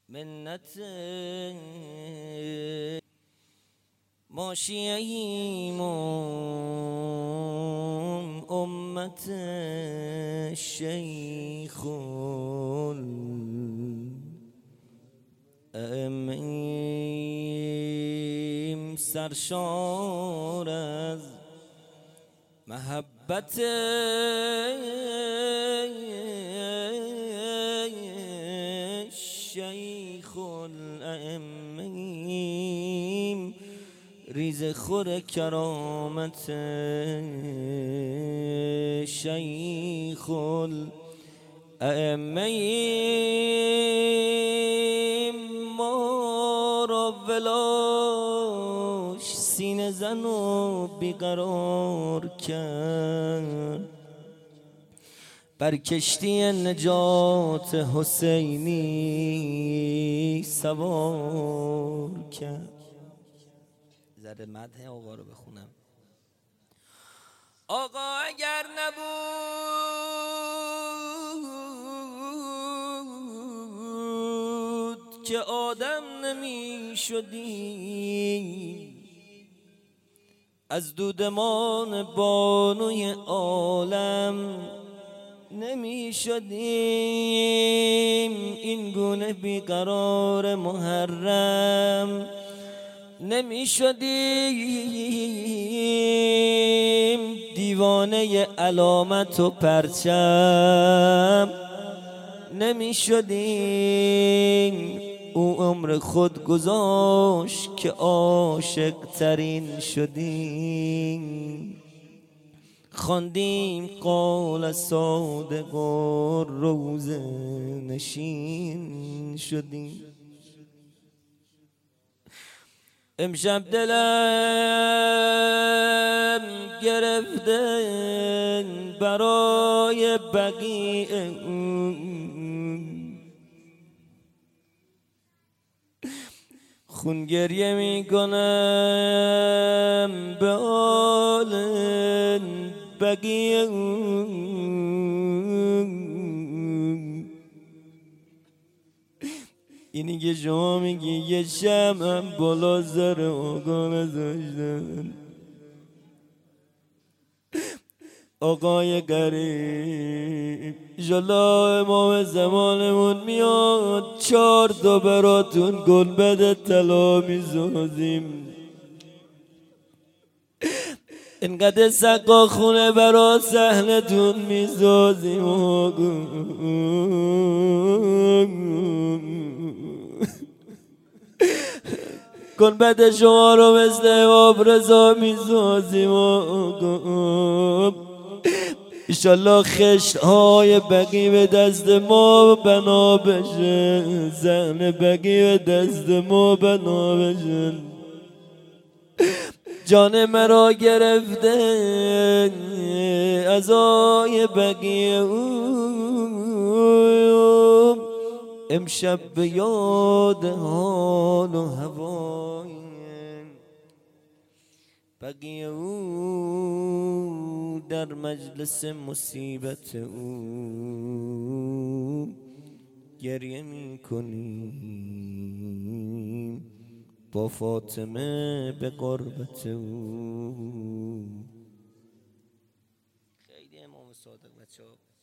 منت ماشیهیم امت شیخ الائمیم سرشار از محبت شیخ الائمیم ریز خور کرامت شیخ الائمیم ما را ولاش سینه زن و بیقرار کرد، بر کشتی نجات حسینی سوار کرد. ذره مدح آقا رو بخونم. آقا اگر نبود که آدم نمی شدی، از دودمان بانوی عالم نمی شدیم، این گونه بیقرار محرم نمی شدیم، دیوانه علامت و پرچم نمی شدیم. او عمر خود گذاشت که عاشق ترین شدیم، خواندیم قال صادق و روزه نشین شدیم. امشب دلم گرفته برای بقیع، خون گریه می کنم به آل بقیع. اینی که شما میگی یه شمع بالا سر آقا نذاشتن، آقای غریب انشالله امام زمانمون میاد 4 تا براتون گنبد طلا میسازیم، اینقدر سقا خونه برا صحنتون میسازیم. گنبد شما رو مثل امام رضا میسازیم. انشالله خشت‌های بقیع به دست ما بنا بشه، زن بقیع به دست ما بنا بشه. جان مرا گرفته عزای بقیع، امشب به یاد حال و هوای بقیع او در مجلس مصیبت او گریه می کنیم با فاطمه به قربت او. خیلی امام صادق بچه‌ها